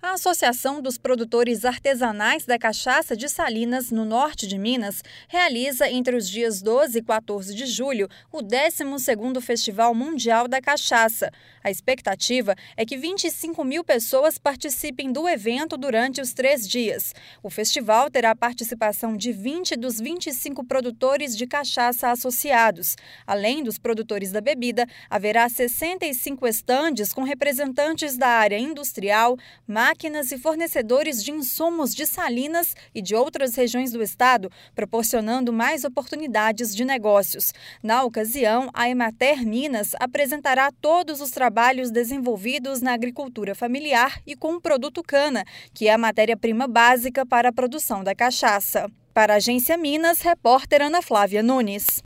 A Associação dos Produtores Artesanais da Cachaça de Salinas, no norte de Minas, realiza entre os dias 12 e 14 de julho o 12º Festival Mundial da Cachaça. A expectativa é que 25 mil pessoas participem do evento durante os 3 dias. O festival terá a participação de 20 dos 25 produtores de cachaça associados. Além dos produtores da bebida, haverá 65 estandes com representantes da área industrial, máquinas e fornecedores de insumos de Salinas e de outras regiões do estado, proporcionando mais oportunidades de negócios. Na ocasião, a Emater Minas apresentará todos os trabalhos desenvolvidos na agricultura familiar e com o produto cana, que é a matéria-prima básica para a produção da cachaça. Para a Agência Minas, repórter Ana Flávia Nunes.